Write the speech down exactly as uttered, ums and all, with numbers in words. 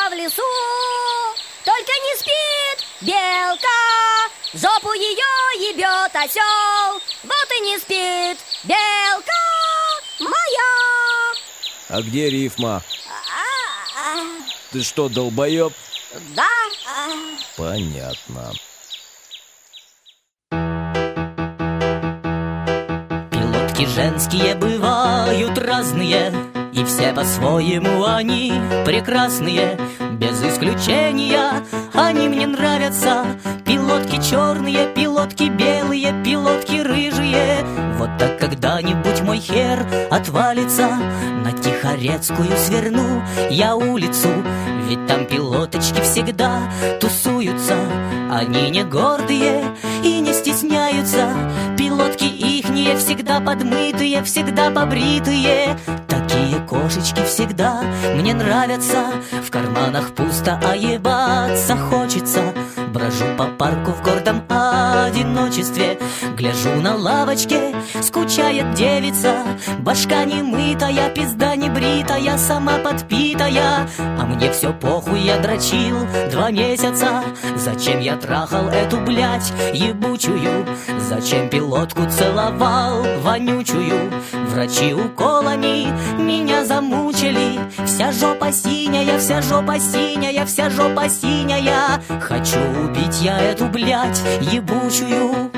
в лесу, только не спит белка, жопу ее ебет осел. Вот и не спит белка моя. А где рифма? А-а-а. Ты что, долбоеб? Да. Понятно. Пилотки женские бывают разные, и все по-своему они прекрасные. Без исключения они мне нравятся. Пилотки черные, пилотки белые, пилотки рыжие. Вот так когда-нибудь мой хер отвалится, на Тихорецкую сверну я улицу. Ведь там пилоточки всегда тусуются. Они не гордые и не стесняются. Пилотки ихние всегда подмытые, всегда побритые. Такие кошечки всегда мне нравятся. В карманах пусто, а ебаться хочется. Брожу по парку в гордом одиночестве, гляжу на лавочке, скучает девица. Башка не мытая, пизда не бритая, сама подпитая. А мне все похуй, я дрочил два месяца. Зачем я трахал эту блядь ебучую? Зачем пилотку целовал вонючую? Врачи уколами меня замучили. Вся жопа синяя, вся жопа синяя, вся жопа синяя. Хочу убить я эту блядь ебучую.